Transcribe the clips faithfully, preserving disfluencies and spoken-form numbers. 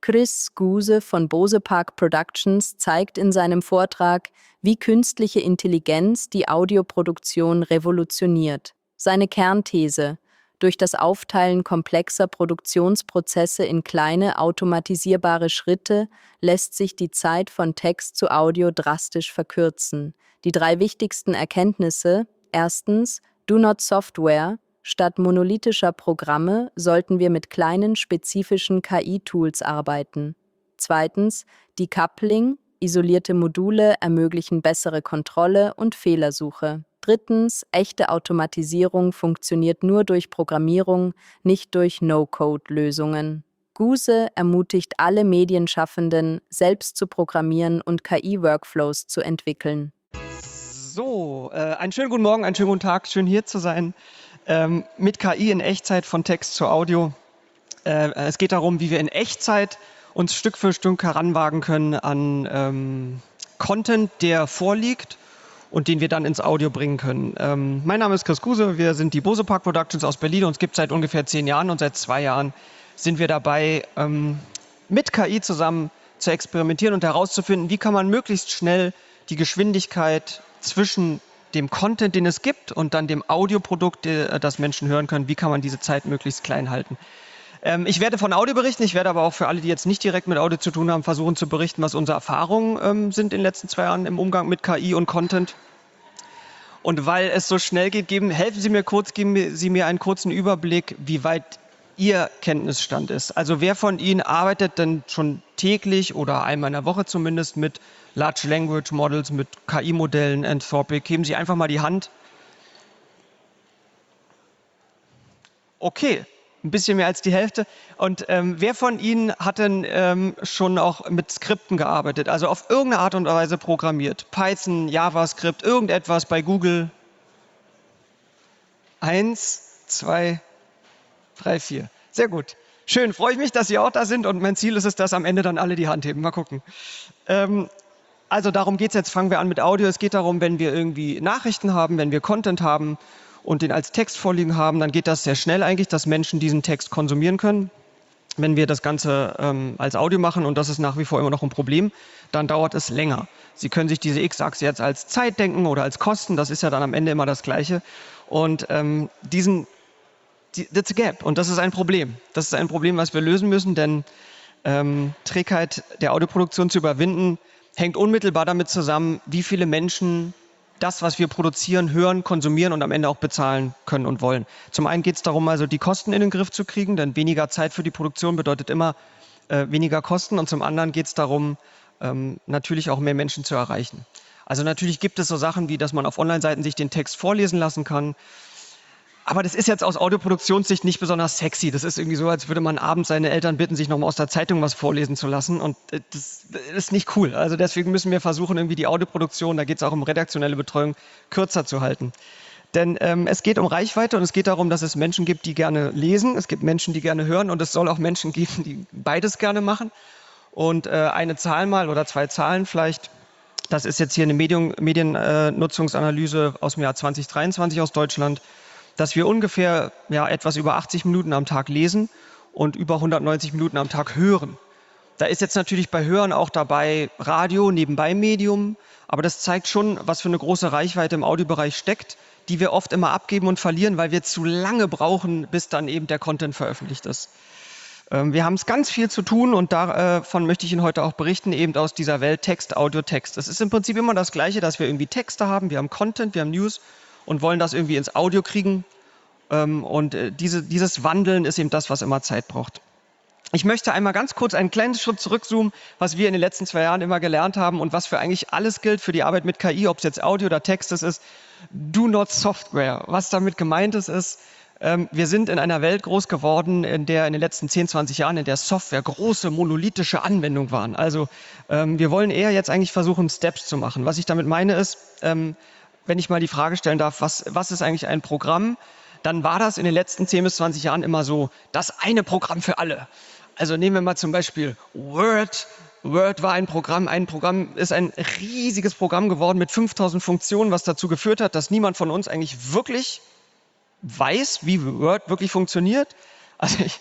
Chris Guse von Bose Park Productions zeigt in seinem Vortrag, wie künstliche Intelligenz die Audioproduktion revolutioniert. Seine Kernthese: Durch das Aufteilen komplexer Produktionsprozesse in kleine, automatisierbare Schritte lässt sich die Zeit von Text zu Audio drastisch verkürzen. Die drei wichtigsten Erkenntnisse: Erstens, Do Not Software. Statt monolithischer Programme sollten wir mit kleinen, spezifischen K I-Tools arbeiten. Zweitens, Decoupling. Isolierte Module ermöglichen bessere Kontrolle und Fehlersuche. Drittens, echte Automatisierung funktioniert nur durch Programmierung, nicht durch No-Code-Lösungen. Guse ermutigt alle Medienschaffenden, selbst zu programmieren und K I-Workflows zu entwickeln. So, äh, einen schönen guten Morgen, einen schönen guten Tag, schön hier zu sein. Ähm, mit K I in Echtzeit von Text zu Audio. Äh, es geht darum, wie wir in Echtzeit uns Stück für Stück heranwagen können an ähm, Content, der vorliegt und den wir dann ins Audio bringen können. Ähm, mein Name ist Chris Guse, wir sind die Bose Park Productions aus Berlin. Uns gibt es seit ungefähr zehn Jahren und seit zwei Jahren sind wir dabei, ähm, mit K I zusammen zu experimentieren und herauszufinden, wie kann man möglichst schnell die Geschwindigkeit zwischen dem Content, den es gibt, und dann dem Audioprodukt, das Menschen hören können, wie kann man diese Zeit möglichst klein halten. Ähm, ich werde von Audio berichten, ich werde aber auch für alle, die jetzt nicht direkt mit Audio zu tun haben, versuchen zu berichten, was unsere Erfahrungen ähm, sind in den letzten zwei Jahren im Umgang mit K I und Content. Und weil es so schnell geht, geben, helfen Sie mir kurz, geben Sie mir einen kurzen Überblick, wie weit Ihr Kenntnisstand ist. Also wer von Ihnen arbeitet denn schon täglich oder einmal in der Woche zumindest mit Large Language Models, mit K I-Modellen, Anthropic? Heben Sie einfach mal die Hand. Okay, ein bisschen mehr als die Hälfte. Und ähm, wer von Ihnen hat denn ähm, schon auch mit Skripten gearbeitet, also auf irgendeine Art und Weise programmiert? Python, JavaScript, irgendetwas bei Google? Eins, zwei, drei, vier. Sehr gut. Schön, freue ich mich, dass Sie auch da sind und mein Ziel ist es, dass am Ende dann alle die Hand heben. Mal gucken. Ähm, also darum geht es jetzt, fangen wir an mit Audio. Es geht darum, wenn wir irgendwie Nachrichten haben, wenn wir Content haben und den als Text vorliegen haben, dann geht das sehr schnell eigentlich, dass Menschen diesen Text konsumieren können. Wenn wir das Ganze ähm, als Audio machen, und das ist nach wie vor immer noch ein Problem, dann dauert es länger. Sie können sich diese X-Achse jetzt als Zeit denken oder als Kosten, das ist ja dann am Ende immer das Gleiche. Und ähm, diesen That's a gap. Und das ist ein Problem. Das ist ein Problem, was wir lösen müssen, denn ähm, Trägheit der Audioproduktion zu überwinden, hängt unmittelbar damit zusammen, wie viele Menschen das, was wir produzieren, hören, konsumieren und am Ende auch bezahlen können und wollen. Zum einen geht es darum, also die Kosten in den Griff zu kriegen, denn weniger Zeit für die Produktion bedeutet immer äh, weniger Kosten. Und zum anderen geht es darum, ähm, natürlich auch mehr Menschen zu erreichen. Also natürlich gibt es so Sachen wie, dass man auf Online-Seiten sich den Text vorlesen lassen kann. Aber das ist jetzt aus Audioproduktionssicht nicht besonders sexy. Das ist irgendwie so, als würde man abends seine Eltern bitten, sich nochmal aus der Zeitung was vorlesen zu lassen. Und das ist nicht cool. Also deswegen müssen wir versuchen, irgendwie die Audioproduktion, da geht es auch um redaktionelle Betreuung, kürzer zu halten. Denn ähm, es geht um Reichweite und es geht darum, dass es Menschen gibt, die gerne lesen. Es gibt Menschen, die gerne hören, und es soll auch Menschen geben, die beides gerne machen. Und äh, eine Zahl mal oder zwei Zahlen vielleicht. Das ist jetzt hier eine Medien, Mediennutzungsanalyse aus dem Jahr zwanzig dreiundzwanzig aus Deutschland, dass wir ungefähr ja, etwas über achtzig Minuten am Tag lesen und über hundertneunzig Minuten am Tag hören. Da ist jetzt natürlich bei Hören auch dabei Radio, nebenbei Medium, aber das zeigt schon, was für eine große Reichweite im Audiobereich steckt, die wir oft immer abgeben und verlieren, weil wir zu lange brauchen, bis dann eben der Content veröffentlicht ist. Ähm, wir haben es ganz viel zu tun, und davon möchte ich Ihnen heute auch berichten, eben aus dieser Welt Text, Audio, Text. Es ist im Prinzip immer das Gleiche, dass wir irgendwie Texte haben, wir haben Content, wir haben News und wollen das irgendwie ins Audio kriegen. Ähm, und äh, diese, dieses Wandeln ist eben das, was immer Zeit braucht. Ich möchte einmal ganz kurz einen kleinen Schritt zurückzoomen, was wir in den letzten zwei Jahren immer gelernt haben und was für eigentlich alles gilt für die Arbeit mit K I, ob es jetzt Audio oder Text ist, ist Do Not Software. Was damit gemeint ist, ist, ähm, wir sind in einer Welt groß geworden, in der in den letzten zehn, zwanzig Jahren, in der Software große monolithische Anwendungen waren. Also ähm, wir wollen eher jetzt eigentlich versuchen, Steps zu machen. Was ich damit meine ist, ähm, wenn ich mal die Frage stellen darf, was, was ist eigentlich ein Programm, dann war das in den letzten zehn bis zwanzig Jahren immer so, das eine Programm für alle. Also nehmen wir mal zum Beispiel Word. Word war ein Programm, ein Programm ist ein riesiges Programm geworden mit fünftausend Funktionen, was dazu geführt hat, dass niemand von uns eigentlich wirklich weiß, wie Word wirklich funktioniert. Also ich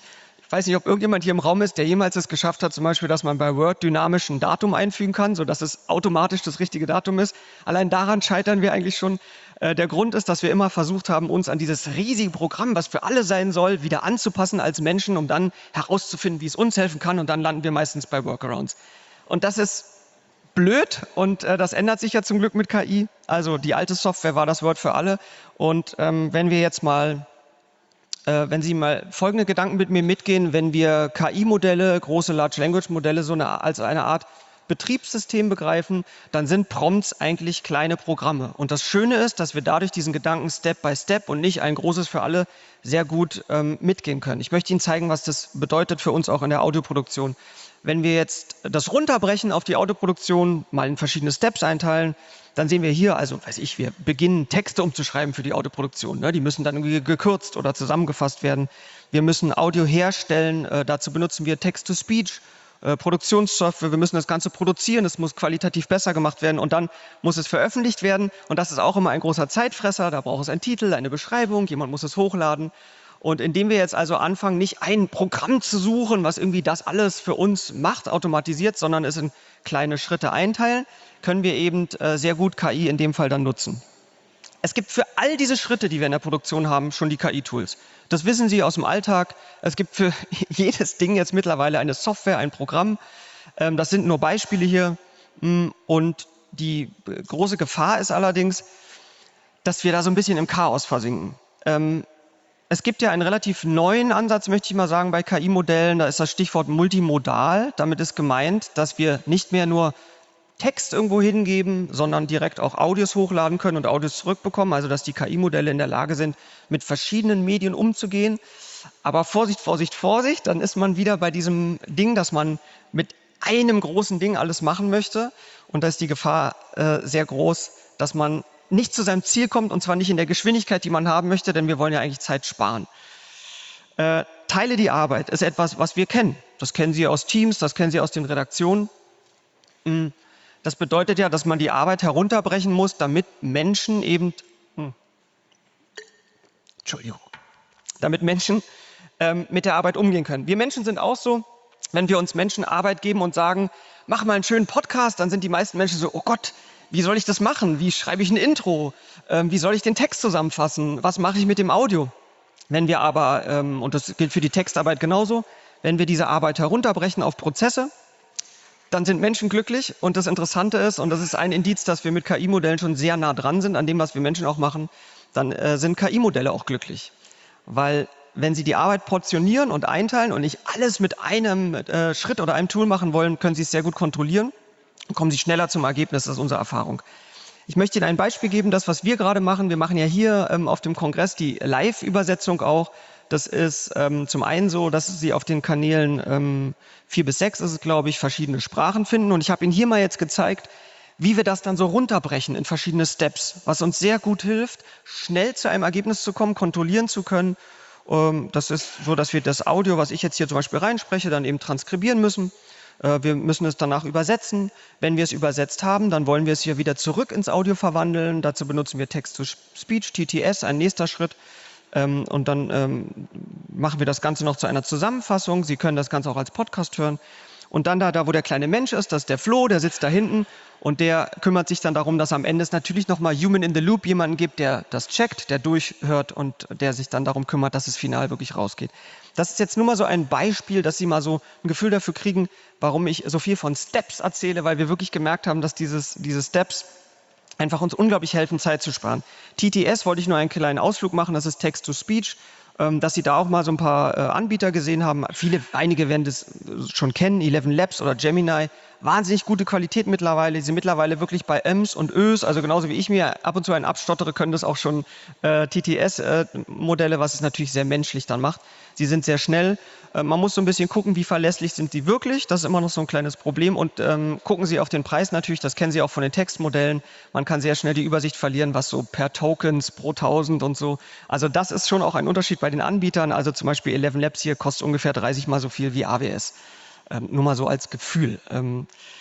Ich weiß nicht, ob irgendjemand hier im Raum ist, der jemals es geschafft hat, zum Beispiel, dass man bei Word dynamisch ein Datum einfügen kann, sodass es automatisch das richtige Datum ist. Allein daran scheitern wir eigentlich schon. Äh, der Grund ist, dass wir immer versucht haben, uns an dieses riesige Programm, was für alle sein soll, wieder anzupassen als Menschen, um dann herauszufinden, wie es uns helfen kann. Und dann landen wir meistens bei Workarounds. Und das ist blöd und äh, das ändert sich ja zum Glück mit K I. Also die alte Software war das Word für alle. Und ähm, wenn wir jetzt mal Wenn Sie mal folgende Gedanken mit mir mitgehen, wenn wir K I-Modelle, große Large Language Modelle so eine, als eine Art Betriebssystem begreifen, dann sind Prompts eigentlich kleine Programme. Und das Schöne ist, dass wir dadurch diesen Gedanken Step by Step und nicht ein großes für alle sehr gut ähm, mitgehen können. Ich möchte Ihnen zeigen, was das bedeutet für uns auch in der Audioproduktion. Wenn wir jetzt das runterbrechen auf die Audioproduktion, mal in verschiedene Steps einteilen, dann sehen wir hier, also weiß ich, wir beginnen Texte umzuschreiben für die Audioproduktion. Ne? Die müssen dann irgendwie gekürzt oder zusammengefasst werden. Wir müssen Audio herstellen, äh, dazu benutzen wir Text-to-Speech, äh, Produktionssoftware. Wir müssen das Ganze produzieren, es muss qualitativ besser gemacht werden und dann muss es veröffentlicht werden. Und das ist auch immer ein großer Zeitfresser. Da braucht es einen Titel, eine Beschreibung, jemand muss es hochladen. Und indem wir jetzt also anfangen, nicht ein Programm zu suchen, was irgendwie das alles für uns macht, automatisiert, sondern es in kleine Schritte einteilen, können wir eben äh, sehr gut K I in dem Fall dann nutzen. Es gibt für all diese Schritte, die wir in der Produktion haben, schon die K I-Tools. Das wissen Sie aus dem Alltag. Es gibt für jedes Ding jetzt mittlerweile eine Software, ein Programm. Ähm, das sind nur Beispiele hier. Und die große Gefahr ist allerdings, dass wir da so ein bisschen im Chaos versinken. Ähm, Es gibt ja einen relativ neuen Ansatz, möchte ich mal sagen, bei K I-Modellen. Da ist das Stichwort multimodal. Damit ist gemeint, dass wir nicht mehr nur Text irgendwo hingeben, sondern direkt auch Audios hochladen können und Audios zurückbekommen. Also dass die K I-Modelle in der Lage sind, mit verschiedenen Medien umzugehen. Aber Vorsicht, Vorsicht, Vorsicht, dann ist man wieder bei diesem Ding, dass man mit einem großen Ding alles machen möchte. Und da ist die Gefahr äh, sehr groß, dass man nicht zu seinem Ziel kommt, und zwar nicht in der Geschwindigkeit, die man haben möchte, denn wir wollen ja eigentlich Zeit sparen. Äh, Teile die Arbeit ist etwas, was wir kennen. Das kennen Sie aus Teams, das kennen Sie aus den Redaktionen. Das bedeutet ja, dass man die Arbeit herunterbrechen muss, damit Menschen eben, hm, Entschuldigung, damit Menschen ähm, mit der Arbeit umgehen können. Wir Menschen sind auch so, wenn wir uns Menschen Arbeit geben und sagen, mach mal einen schönen Podcast, dann sind die meisten Menschen so, oh Gott, wie soll ich das machen? Wie schreibe ich ein Intro? Ähm, wie soll ich den Text zusammenfassen? Was mache ich mit dem Audio? Wenn wir aber, ähm, und das gilt für die Textarbeit genauso, wenn wir diese Arbeit herunterbrechen auf Prozesse, dann sind Menschen glücklich. Und das Interessante ist, und das ist ein Indiz, dass wir mit K I-Modellen schon sehr nah dran sind, an dem, was wir Menschen auch machen, dann äh, sind K I-Modelle auch glücklich. Weil wenn sie die Arbeit portionieren und einteilen und nicht alles mit einem äh, Schritt oder einem Tool machen wollen, können sie es sehr gut kontrollieren. Kommen Sie schneller zum Ergebnis, das ist unsere Erfahrung. Ich möchte Ihnen ein Beispiel geben, das, was wir gerade machen. Wir machen ja hier ähm, auf dem Kongress die Live-Übersetzung auch. Das ist ähm, zum einen so, dass Sie auf den Kanälen ähm, vier bis sechs, ist es, glaube ich, verschiedene Sprachen finden. Und ich habe Ihnen hier mal jetzt gezeigt, wie wir das dann so runterbrechen in verschiedene Steps, was uns sehr gut hilft, schnell zu einem Ergebnis zu kommen, kontrollieren zu können. Ähm, das ist so, dass wir das Audio, was ich jetzt hier zum Beispiel reinspreche, dann eben transkribieren müssen. Wir müssen es danach übersetzen. Wenn wir es übersetzt haben, dann wollen wir es hier wieder zurück ins Audio verwandeln. Dazu benutzen wir Text-to-Speech, T T S, ein nächster Schritt. Und dann machen wir das Ganze noch zu einer Zusammenfassung. Sie können das Ganze auch als Podcast hören. Und dann da, da wo der kleine Mensch ist, das ist der Flo, der sitzt da hinten und der kümmert sich dann darum, dass am Ende es natürlich nochmal Human in the Loop jemanden gibt, der das checkt, der durchhört und der sich dann darum kümmert, dass es final wirklich rausgeht. Das ist jetzt nur mal so ein Beispiel, dass Sie mal so ein Gefühl dafür kriegen, warum ich so viel von Steps erzähle, weil wir wirklich gemerkt haben, dass dieses, diese Steps einfach uns unglaublich helfen, Zeit zu sparen. T T S wollte ich nur einen kleinen Ausflug machen, das ist Text-to-Speech. Dass Sie da auch mal so ein paar äh, Anbieter gesehen haben. Viele, einige werden das schon kennen, Eleven Labs oder Gemini. Wahnsinnig gute Qualität mittlerweile. Sie sind mittlerweile wirklich bei Ems und Ös, also genauso wie ich mir ab und zu einen abstottere, können das auch schon äh, T T S-Modelle, äh, was es natürlich sehr menschlich dann macht. Sie sind sehr schnell. Äh, man muss so ein bisschen gucken, wie verlässlich sind sie wirklich. Das ist immer noch so ein kleines Problem. Und ähm, gucken Sie auf den Preis natürlich, das kennen Sie auch von den Textmodellen. Man kann sehr schnell die Übersicht verlieren, was so per Tokens pro tausend und so. Also das ist schon auch ein Unterschied bei den Anbietern. Also zum Beispiel Eleven Labs hier kostet ungefähr dreißig mal so viel wie A W S. Ähm, nur mal so als Gefühl. Ähm,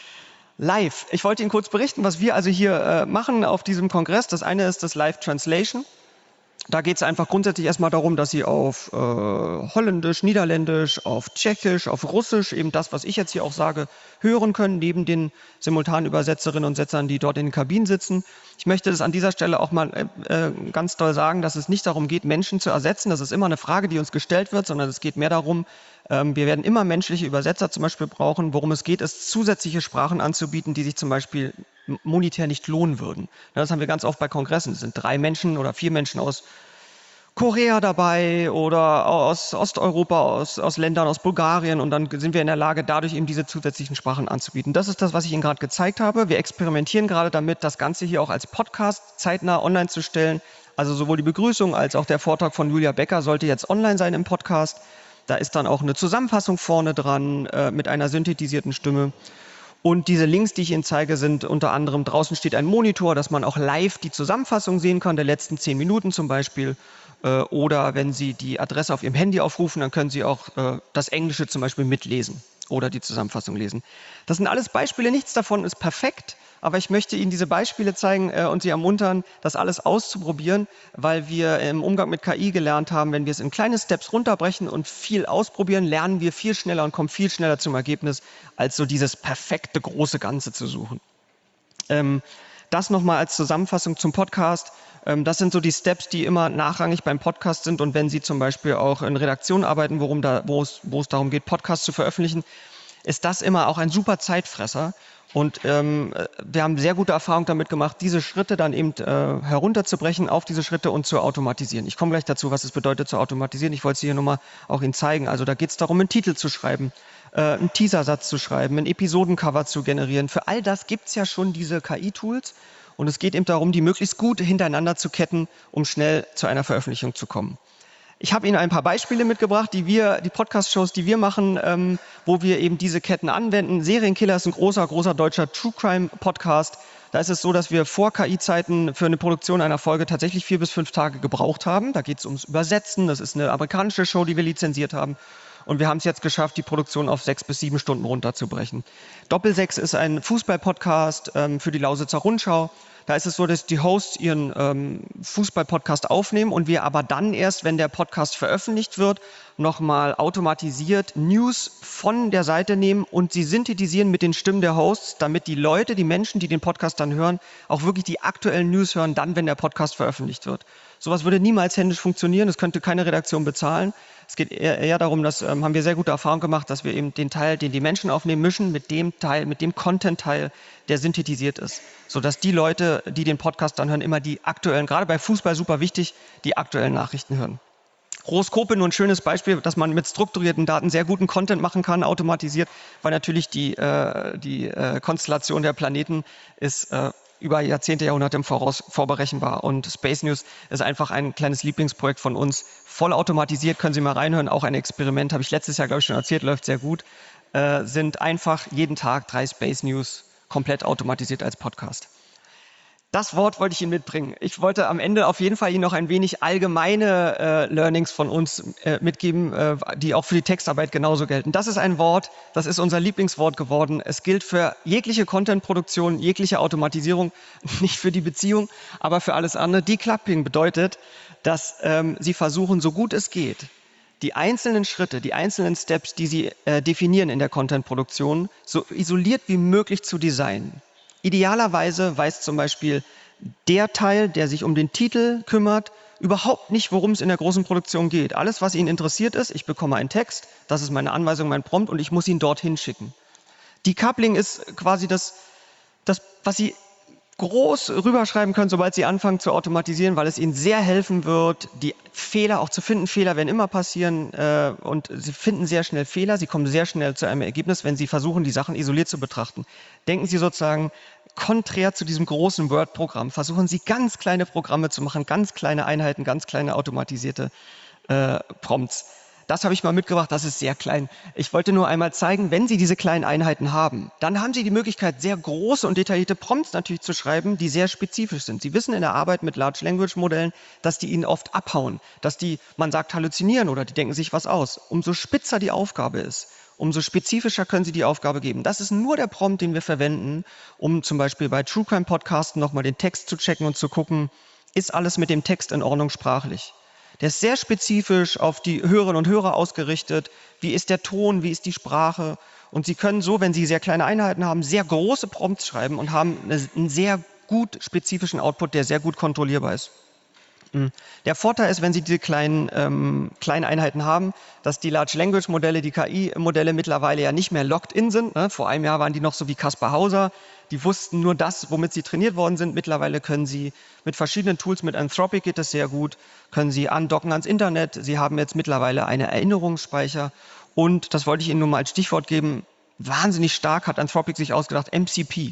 live. Ich wollte Ihnen kurz berichten, was wir also hier äh, machen auf diesem Kongress. Das eine ist das Live Translation. Da geht es einfach grundsätzlich erstmal darum, dass Sie auf äh, Holländisch, Niederländisch, auf Tschechisch, auf Russisch, eben das, was ich jetzt hier auch sage, hören können, neben den simultanen Übersetzerinnen und Übersetzern, die dort in den Kabinen sitzen. Ich möchte das an dieser Stelle auch mal äh, ganz doll sagen, dass es nicht darum geht, Menschen zu ersetzen. Das ist immer eine Frage, die uns gestellt wird, sondern es geht mehr darum, ähm, wir werden immer menschliche Übersetzer zum Beispiel brauchen. Worum es geht, ist, zusätzliche Sprachen anzubieten, die sich zum Beispiel monetär nicht lohnen würden. Das haben wir ganz oft bei Kongressen. Es sind drei Menschen oder vier Menschen aus Korea dabei oder aus Osteuropa, aus, aus Ländern, aus Bulgarien, und dann sind wir in der Lage, dadurch eben diese zusätzlichen Sprachen anzubieten. Das ist das, was ich Ihnen gerade gezeigt habe. Wir experimentieren gerade damit, das Ganze hier auch als Podcast zeitnah online zu stellen. Also sowohl die Begrüßung als auch der Vortrag von Julia Becker sollte jetzt online sein im Podcast. Da ist dann auch eine Zusammenfassung vorne dran äh, mit einer synthetisierten Stimme. Und diese Links, die ich Ihnen zeige, sind unter anderem, draußen steht ein Monitor, dass man auch live die Zusammenfassung sehen kann, der letzten zehn Minuten zum Beispiel. Äh, oder wenn Sie die Adresse auf Ihrem Handy aufrufen, dann können Sie auch äh, das Englische zum Beispiel mitlesen oder die Zusammenfassung lesen. Das sind alles Beispiele, nichts davon ist perfekt, aber ich möchte Ihnen diese Beispiele zeigen äh, und Sie ermuntern, das alles auszuprobieren, weil wir im Umgang mit K I gelernt haben, wenn wir es in kleine Steps runterbrechen und viel ausprobieren, lernen wir viel schneller und kommen viel schneller zum Ergebnis, als so dieses perfekte große Ganze zu suchen. Ähm, das nochmal als Zusammenfassung zum Podcast. Ähm, das sind so die Steps, die immer nachrangig beim Podcast sind, und wenn Sie zum Beispiel auch in Redaktion arbeiten, worum da, wo es, wo es darum geht, Podcasts zu veröffentlichen, ist das immer auch ein super Zeitfresser. Und ähm, wir haben sehr gute Erfahrungen damit gemacht, diese Schritte dann eben äh, herunterzubrechen auf diese Schritte und zu automatisieren. Ich komme gleich dazu, was es bedeutet zu automatisieren. Ich wollte es hier nochmal auch Ihnen zeigen. Also da geht es darum, einen Titel zu schreiben, äh, einen Teasersatz zu schreiben, ein Episodencover zu generieren. Für all das gibt es ja schon diese K I-Tools. Und es geht eben darum, die möglichst gut hintereinander zu ketten, um schnell zu einer Veröffentlichung zu kommen. Ich habe Ihnen ein paar Beispiele mitgebracht, die wir, die Podcast-Shows, die wir machen, ähm, wo wir eben diese Ketten anwenden. Serienkiller ist ein großer, großer deutscher True-Crime-Podcast. Da ist es so, dass wir vor K I-Zeiten für eine Produktion einer Folge tatsächlich vier bis fünf Tage gebraucht haben. Da geht es ums Übersetzen. Das ist eine amerikanische Show, die wir lizenziert haben. Und wir haben es jetzt geschafft, die Produktion auf sechs bis sieben Stunden runterzubrechen. Doppelsechs ist ein Fußball-Podcast ähm, für die Lausitzer Rundschau. Da ist es so, dass die Hosts ihren ähm, Fußball-Podcast aufnehmen und wir aber dann erst, wenn der Podcast veröffentlicht wird, nochmal automatisiert News von der Seite nehmen und sie synthetisieren mit den Stimmen der Hosts, damit die Leute, die Menschen, die den Podcast dann hören, auch wirklich die aktuellen News hören, dann, wenn der Podcast veröffentlicht wird. Sowas würde niemals händisch funktionieren, das könnte keine Redaktion bezahlen. Es geht eher, eher darum, das ähm, haben wir sehr gute Erfahrungen gemacht, dass wir eben den Teil, den die Menschen aufnehmen, mischen mit dem Teil, mit dem Content-Teil, der synthetisiert ist. Sodass die Leute, die den Podcast dann hören, immer die aktuellen, gerade bei Fußball super wichtig, die aktuellen Nachrichten hören. Horoskope, nur ein schönes Beispiel, dass man mit strukturierten Daten sehr guten Content machen kann, automatisiert, weil natürlich die, äh, die äh, Konstellation der Planeten ist äh, über Jahrzehnte, Jahrhunderte im Voraus vorberechenbar. Und Space News ist einfach ein kleines Lieblingsprojekt von uns. Voll automatisiert, können Sie mal reinhören, auch ein Experiment, habe ich letztes Jahr, glaube ich, schon erzählt, läuft sehr gut. Äh, sind einfach jeden Tag drei Space News komplett automatisiert als Podcast. Das Wort wollte ich Ihnen mitbringen. Ich wollte am Ende auf jeden Fall Ihnen noch ein wenig allgemeine äh, Learnings von uns äh, mitgeben, äh, die auch für die Textarbeit genauso gelten. Das ist ein Wort, das ist unser Lieblingswort geworden. Es gilt für jegliche Content-Produktion, jegliche Automatisierung, nicht für die Beziehung, aber für alles andere. Decluttering bedeutet, dass ähm, Sie versuchen, so gut es geht, die einzelnen Schritte, die einzelnen Steps, die Sie äh, definieren in der Content-Produktion, so isoliert wie möglich zu designen. Idealerweise weiß zum Beispiel der Teil, der sich um den Titel kümmert, überhaupt nicht, worum es in der großen Produktion geht. Alles, was ihn interessiert ist, ich bekomme einen Text, das ist meine Anweisung, mein Prompt und ich muss ihn dorthin schicken. Decoupling ist quasi das, das, was Sie groß rüberschreiben können, sobald Sie anfangen zu automatisieren, weil es Ihnen sehr helfen wird, die Fehler auch zu finden. Fehler werden immer passieren äh, und Sie finden sehr schnell Fehler. Sie kommen sehr schnell zu einem Ergebnis, wenn Sie versuchen, die Sachen isoliert zu betrachten. Denken Sie sozusagen konträr zu diesem großen Word-Programm. Versuchen Sie ganz kleine Programme zu machen, ganz kleine Einheiten, ganz kleine automatisierte äh, Prompts. Das habe ich mal mitgebracht, das ist sehr klein. Ich wollte nur einmal zeigen, wenn Sie diese kleinen Einheiten haben, dann haben Sie die Möglichkeit, sehr große und detaillierte Prompts natürlich zu schreiben, die sehr spezifisch sind. Sie wissen in der Arbeit mit Large Language Modellen, dass die Ihnen oft abhauen, dass die, man sagt, halluzinieren oder die denken sich was aus. Umso spitzer die Aufgabe ist, umso spezifischer können Sie die Aufgabe geben. Das ist nur der Prompt, den wir verwenden, um zum Beispiel bei True Crime Podcasten nochmal den Text zu checken und zu gucken, ist alles mit dem Text in Ordnung sprachlich. Der ist sehr spezifisch auf die Hörerinnen und Hörer ausgerichtet. Wie ist der Ton, wie ist die Sprache? Und Sie können so, wenn Sie sehr kleine Einheiten haben, sehr große Prompts schreiben und haben einen sehr gut spezifischen Output, der sehr gut kontrollierbar ist. Der Vorteil ist, wenn Sie diese kleinen, ähm, kleinen Einheiten haben, dass die Large Language Modelle, die K I-Modelle mittlerweile ja nicht mehr locked in sind. Ne? Vor einem Jahr waren die noch so wie Kaspar Hauser. Die wussten nur das, womit sie trainiert worden sind. Mittlerweile können sie mit verschiedenen Tools, mit Anthropic geht das sehr gut, können sie andocken ans Internet. Sie haben jetzt mittlerweile einen Erinnerungsspeicher. Und, das wollte ich Ihnen nur mal als Stichwort geben, wahnsinnig stark hat Anthropic sich ausgedacht, M C P.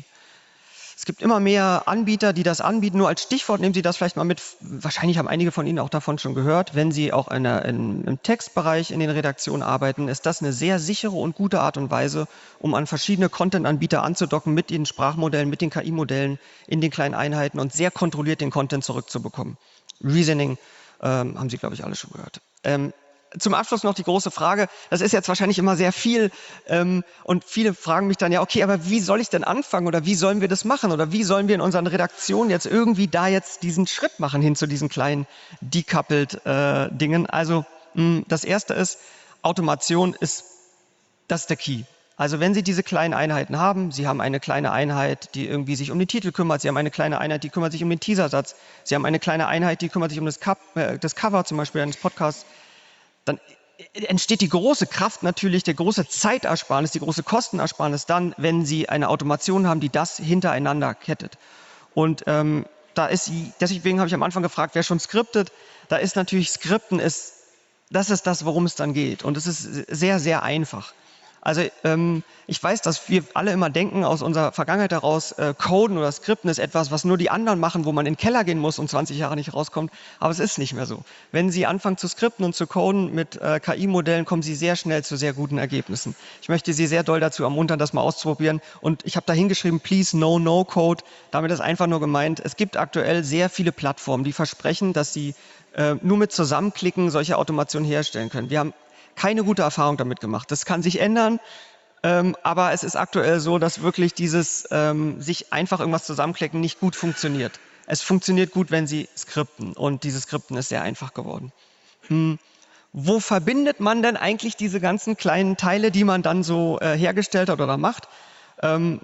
Es gibt immer mehr Anbieter, die das anbieten. Nur als Stichwort nehmen Sie das vielleicht mal mit. Wahrscheinlich haben einige von Ihnen auch davon schon gehört. Wenn Sie auch in der, in, im Textbereich in den Redaktionen arbeiten, ist das eine sehr sichere und gute Art und Weise, um an verschiedene Content-Anbieter anzudocken mit den Sprachmodellen, mit den K I-Modellen in den kleinen Einheiten und sehr kontrolliert den Content zurückzubekommen. Reasoning ähm, haben Sie, glaube ich, alle schon gehört. Ähm, Zum Abschluss noch die große Frage, das ist jetzt wahrscheinlich immer sehr viel ähm, und viele fragen mich dann, ja okay, aber wie soll ich denn anfangen oder wie sollen wir das machen oder wie sollen wir in unseren Redaktionen jetzt irgendwie da jetzt diesen Schritt machen hin zu diesen kleinen decoupled äh, Dingen. Also mh, das erste ist, Automation ist, das ist der Key. Also wenn Sie diese kleinen Einheiten haben, Sie haben eine kleine Einheit, die irgendwie sich um den Titel kümmert, Sie haben eine kleine Einheit, die kümmert sich um den Teasersatz, Sie haben eine kleine Einheit, die kümmert sich um das, Cup, äh, das Cover zum Beispiel eines Podcasts, dann entsteht die große Kraft natürlich, der große Zeitersparnis, die große Kostenersparnis dann, wenn Sie eine Automation haben, die das hintereinander kettet. Und ähm, da ist, deswegen habe ich am Anfang gefragt, wer schon skriptet, da ist natürlich Skripten, ist, das ist das, worum es dann geht. Und es ist sehr, sehr einfach. Also ähm, ich weiß, dass wir alle immer denken, aus unserer Vergangenheit heraus, äh, Coden oder Skripten ist etwas, was nur die anderen machen, wo man in den Keller gehen muss und zwanzig Jahre nicht rauskommt. Aber es ist nicht mehr so. Wenn Sie anfangen zu skripten und zu coden mit äh, K I-Modellen, kommen Sie sehr schnell zu sehr guten Ergebnissen. Ich möchte Sie sehr doll dazu ermuntern, das mal auszuprobieren. Und ich habe da hingeschrieben, please no, no code. Damit ist einfach nur gemeint, es gibt aktuell sehr viele Plattformen, die versprechen, dass Sie äh, nur mit Zusammenklicken solche Automationen herstellen können. Wir haben keine gute Erfahrung damit gemacht. Das kann sich ändern, ähm, aber es ist aktuell so, dass wirklich dieses ähm, sich einfach irgendwas zusammenklicken nicht gut funktioniert. Es funktioniert gut, wenn Sie skripten und dieses Skripten ist sehr einfach geworden. Hm. Wo verbindet man denn eigentlich diese ganzen kleinen Teile, die man dann so äh, hergestellt hat oder macht? Ähm,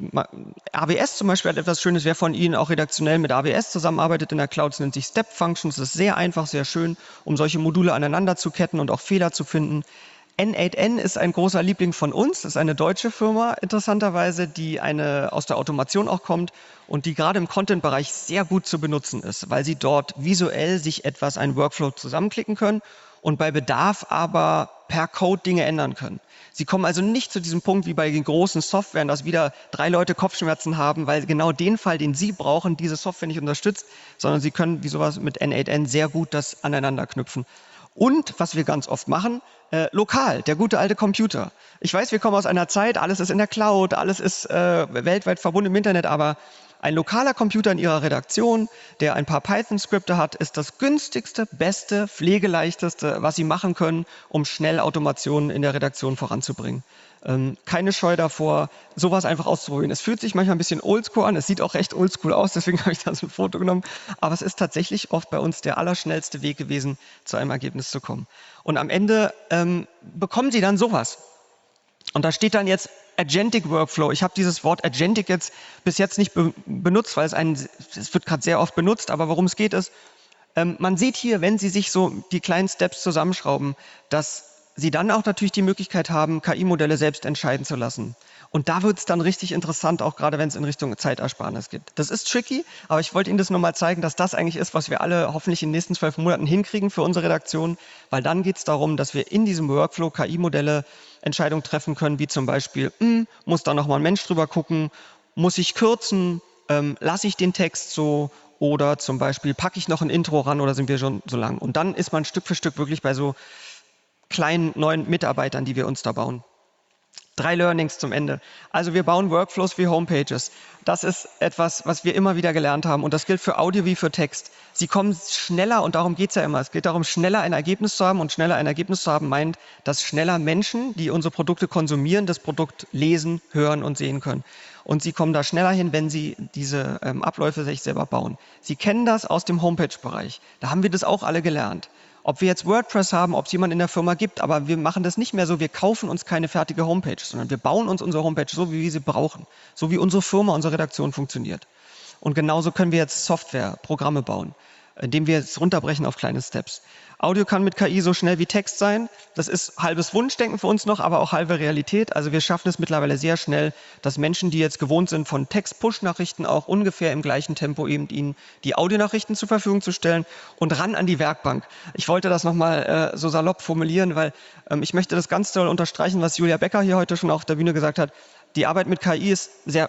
A W S zum Beispiel hat etwas Schönes, wer von Ihnen auch redaktionell mit A W S zusammenarbeitet in der Cloud, das nennt sich Step Functions. Das ist sehr einfach, sehr schön, um solche Module aneinander zu ketten und auch Fehler zu finden. N acht N ist ein großer Liebling von uns, das ist eine deutsche Firma, interessanterweise, die eine, aus der Automation auch kommt und die gerade im Content-Bereich sehr gut zu benutzen ist, weil sie dort visuell sich etwas, einen Workflow zusammenklicken können und bei Bedarf aber per Code Dinge ändern können. Sie kommen also nicht zu diesem Punkt wie bei den großen Softwaren, dass wieder drei Leute Kopfschmerzen haben, weil genau den Fall, den Sie brauchen, diese Software nicht unterstützt, sondern Sie können wie sowas mit N acht N sehr gut das aneinander knüpfen. Und, was wir ganz oft machen, äh, lokal, der gute alte Computer. Ich weiß, wir kommen aus einer Zeit, alles ist in der Cloud, alles ist äh, weltweit verbunden im Internet, aber ein lokaler Computer in Ihrer Redaktion, der ein paar Python-Skripte hat, ist das günstigste, beste, pflegeleichteste, was Sie machen können, um schnell Automationen in der Redaktion voranzubringen. Ähm, keine Scheu davor, sowas einfach auszuprobieren. Es fühlt sich manchmal ein bisschen oldschool an, es sieht auch recht oldschool aus, deswegen habe ich da so ein Foto genommen. Aber es ist tatsächlich oft bei uns der allerschnellste Weg gewesen, zu einem Ergebnis zu kommen. Und am Ende ähm, bekommen Sie dann sowas. Und da steht dann jetzt Agentic Workflow. Ich habe dieses Wort Agentic jetzt bis jetzt nicht be benutzt, weil es ein, es wird gerade sehr oft benutzt, aber worum es geht ist, ähm, man sieht hier, wenn Sie sich so die kleinen Steps zusammenschrauben, dass Sie dann auch natürlich die Möglichkeit haben, K I-Modelle selbst entscheiden zu lassen. Und da wird es dann richtig interessant, auch gerade wenn es in Richtung Zeitersparnis geht. Das ist tricky, aber ich wollte Ihnen das nur mal zeigen, dass das eigentlich ist, was wir alle hoffentlich in den nächsten zwölf Monaten hinkriegen für unsere Redaktion, weil dann geht es darum, dass wir in diesem Workflow K I-Modelle Entscheidungen treffen können, wie zum Beispiel, hm, muss da nochmal ein Mensch drüber gucken, muss ich kürzen, ähm, lasse ich den Text so oder zum Beispiel packe ich noch ein Intro ran oder sind wir schon so lang. Und dann ist man Stück für Stück wirklich bei so kleinen neuen Mitarbeitern, die wir uns da bauen. Drei Learnings zum Ende. Also wir bauen Workflows wie Homepages. Das ist etwas, was wir immer wieder gelernt haben und das gilt für Audio wie für Text. Sie kommen schneller und darum geht es ja immer. Es geht darum, schneller ein Ergebnis zu haben und schneller ein Ergebnis zu haben meint, dass schneller Menschen, die unsere Produkte konsumieren, das Produkt lesen, hören und sehen können. Und sie kommen da schneller hin, wenn sie diese ähm, Abläufe sich selber bauen. Sie kennen das aus dem Homepage-Bereich. Da haben wir das auch alle gelernt. Ob wir jetzt WordPress haben, ob es jemand in der Firma gibt, aber wir machen das nicht mehr so, wir kaufen uns keine fertige Homepage, sondern wir bauen uns unsere Homepage so, wie wir sie brauchen, so wie unsere Firma, unsere Redaktion funktioniert. Und genauso können wir jetzt Software, Programme bauen, indem wir es runterbrechen auf kleine Steps. Audio kann mit K I so schnell wie Text sein. Das ist halbes Wunschdenken für uns noch, aber auch halbe Realität. Also wir schaffen es mittlerweile sehr schnell, dass Menschen, die jetzt gewohnt sind, von Text-Push-Nachrichten auch ungefähr im gleichen Tempo eben ihnen die Audionachrichten zur Verfügung zu stellen und ran an die Werkbank. Ich wollte das nochmal äh, so salopp formulieren, weil ähm, ich möchte das ganz doll unterstreichen, was Julia Becker hier heute schon auf der Bühne gesagt hat. Die Arbeit mit K I ist sehr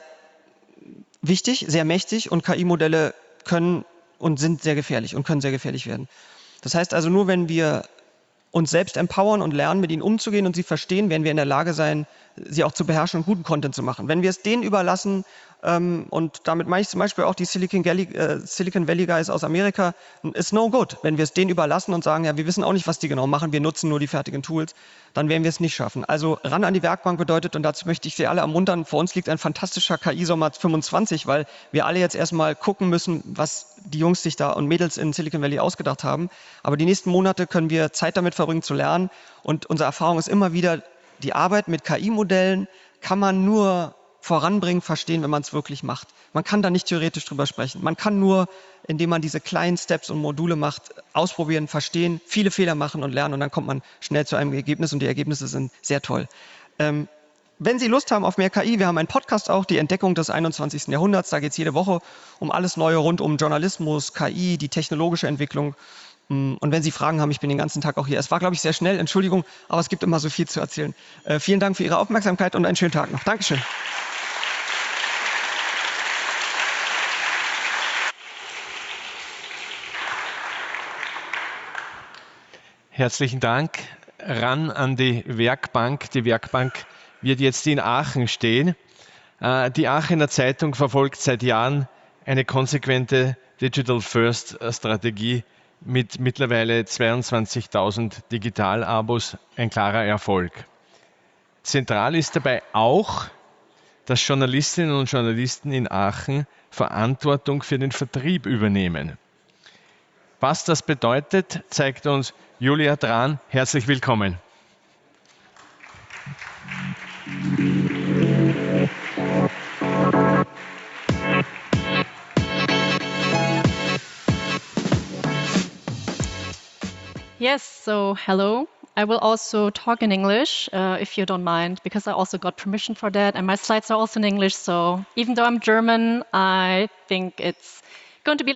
wichtig, sehr mächtig und K I-Modelle können und sind sehr gefährlich und können sehr gefährlich werden. Das heißt also, nur wenn wir uns selbst empowern und lernen, mit ihnen umzugehen und sie verstehen, werden wir in der Lage sein, sie auch zu beherrschen und guten Content zu machen. Wenn wir es denen überlassen, ähm, und damit meine ich zum Beispiel auch die Silicon Valley, äh, Silicon Valley Guys aus Amerika, ist no good. Wenn wir es denen überlassen und sagen, ja, wir wissen auch nicht, was die genau machen, wir nutzen nur die fertigen Tools, dann werden wir es nicht schaffen. Also ran an die Werkbank bedeutet, und dazu möchte ich Sie alle ermuntern, vor uns liegt ein fantastischer K I-Sommer fünfundzwanzig, weil wir alle jetzt erstmal gucken müssen, was die Jungs sich da und Mädels in Silicon Valley ausgedacht haben. Aber die nächsten Monate können wir Zeit damit verbringen zu lernen und unsere Erfahrung ist immer wieder, die Arbeit mit K I-Modellen kann man nur voranbringen, verstehen, wenn man es wirklich macht. Man kann da nicht theoretisch drüber sprechen. Man kann nur, indem man diese kleinen Steps und Module macht, ausprobieren, verstehen, viele Fehler machen und lernen und dann kommt man schnell zu einem Ergebnis und die Ergebnisse sind sehr toll. Ähm, wenn Sie Lust haben auf mehr K I, wir haben einen Podcast auch, die Entdeckung des einundzwanzigsten Jahrhunderts. Da geht es jede Woche um alles Neue rund um Journalismus, K I, die technologische Entwicklung. Und wenn Sie Fragen haben, ich bin den ganzen Tag auch hier. Es war, glaube ich, sehr schnell, Entschuldigung, aber es gibt immer so viel zu erzählen. Äh, vielen Dank für Ihre Aufmerksamkeit und einen schönen Tag noch. Dankeschön. Herzlichen Dank. Ran an die Werkbank. Die Werkbank wird jetzt in Aachen stehen. Die Aachener Zeitung verfolgt seit Jahren eine konsequente Digital-First-Strategie mit mittlerweile zweiundzwanzigtausend Digital-Abos, ein klarer Erfolg. Zentral ist dabei auch, dass Journalistinnen und Journalisten in Aachen Verantwortung für den Vertrieb übernehmen. Was das bedeutet, zeigt uns Julia Tran. Herzlich willkommen. Yes, so hello. I will also talk in English, uh, if you don't mind, because I also got permission for that, and my slides are also in English, so even though I'm German, I think it's going to be